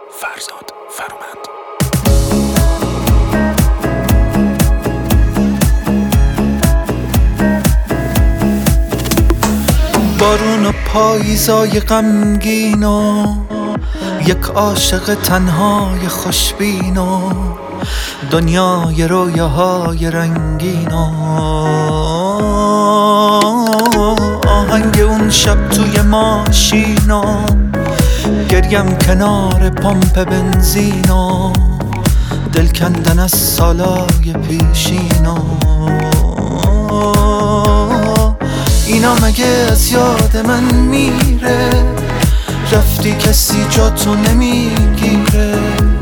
فرزاد فرومند. بارون و پاییزای غمگین و یک عاشق تنهای خوشبین و دنیای رویاهای رنگین و آهنگ اون شب توی ماشین و گریم کنار پمپ بنزین و دل کندن از سالای پیشین و اینا مگه از یاد من میره؟ رفتی کسی جاتو نمیگیره.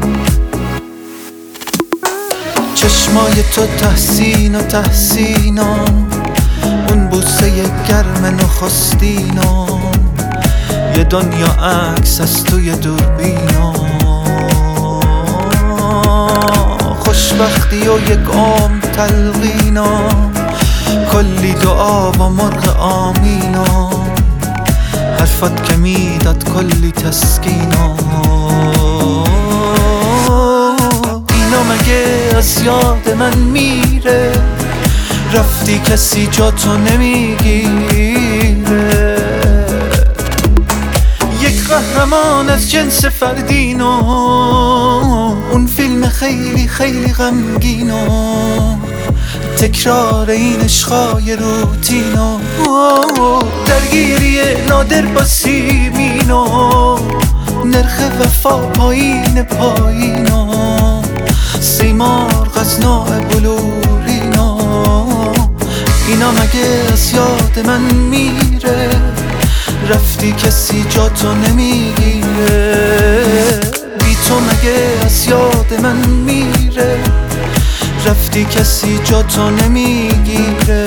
چشمای تو تحسین و تحسین و اون بوسه گرم نخستین و یه دنیا عکس از توی دوربین و خوشبختی و یک عمر تلقین و کلی دعا و مرغ آمین و حرفت که میداد کلی تسکین و اینا مگه از یاد من میره؟ رفتی کسی جاتو نمیگیره. یک قهرمان از جنس فردین و اون فیلم خیلی خیلی غمگین و تکرار این عشقای روتین و درگیری نادر با سیمین و نرخ وفا پایین پایین و سیمرغ از نوع بلورین و اینا مگه از یاد من میره؟ رفتی کسی جاتو نمیگیره. بی تو مگه از یاد من میره؟ رفتی کسی جاتو نمیگیره.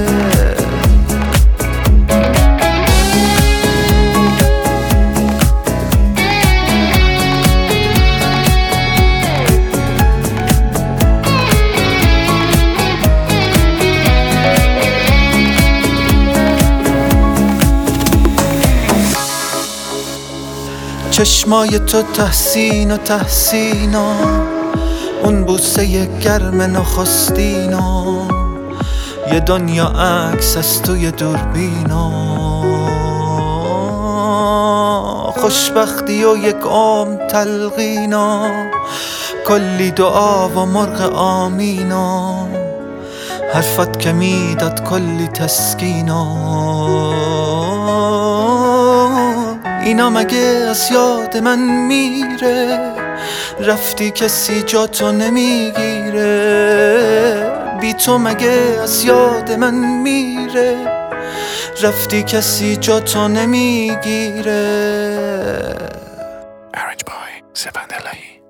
چشمای تو تحسین و تحسین و اون بوسه گرم نخستین و یه دنیا عکس از توی دوربین و خوشبختی و یک عمر تلقین و کلی دعا و مرغ آمین و حرفت که میداد کلی تسکین و اینا مگه از یاد من میره؟ رفتی کسی جاتو نمیگیره. بی تو مگه از یاد من میره؟ رفتی کسی جاتو نمیگیره. Arranged by Sevan Elahi.